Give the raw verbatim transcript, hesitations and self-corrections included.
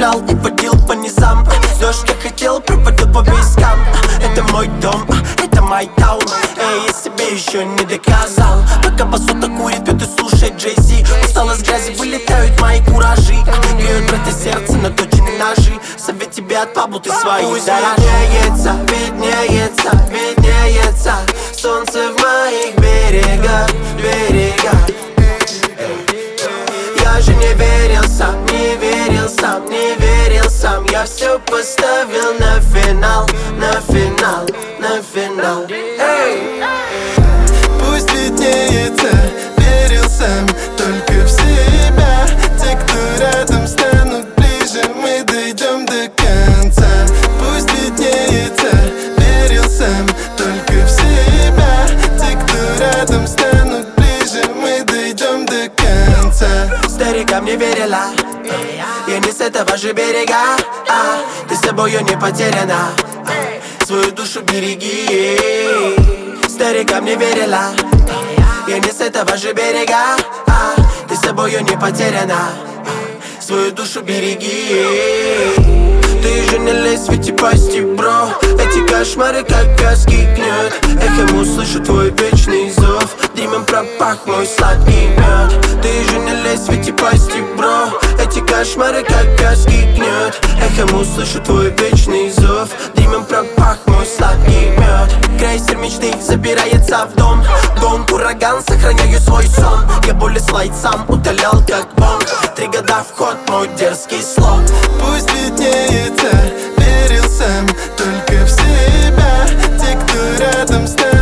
брал и водил по низам. Все, что хотел, проводил по вискам. Это мой дом, это мой таун. Эй, я себе еще не доказал. Пока басота курит, пьет и слушает Джей-Зи. Устал из грязи, вылетают мои куражи. Греют брата сердце, наточены ножи. Совет тебе от Пабло, ты свои дорожи. Виднеется, виднеется, виднеется солнце в моих берегах, берегах. Я же не верил сам, не верил сам, не верил сам. Я все поставил на финал, на финал, на финал. Эй! Пусть виднеется, верил сам только в себя. Те, кто рядом, станут ближе, мы дойдем до конца. Пусть виднеется, верил сам только в себя. Те, кто рядом, станут ближе, мы дойдем до конца. Старикам не верила, я не с этого же берега. а, Ты с собою не потеряна, а, свою душу береги. Старикам не верила, я не с этого же берега. а, Ты с собою не потеряна, а, свою душу береги. Ты же не лезь в эти пасти, бро. Эти кошмары как газки гнет. Эхом услышу твой вечный зов. Дымом пропах мой сладкий мед. Ты же не лезь в эти пасти, бро. Эти кошмары как газки гнет. Эхом услышу твой вечный зов. Дымом пропах мой сладкий мед. Крейсер мечты забирается в дом. Гонг, ураган, сохраняю свой сон. Я более слайд сам удалял как бомб. Три года в ход, мой дерзкий слог. Пусть виднеется, верил сам только в себя. Те, кто рядом, станут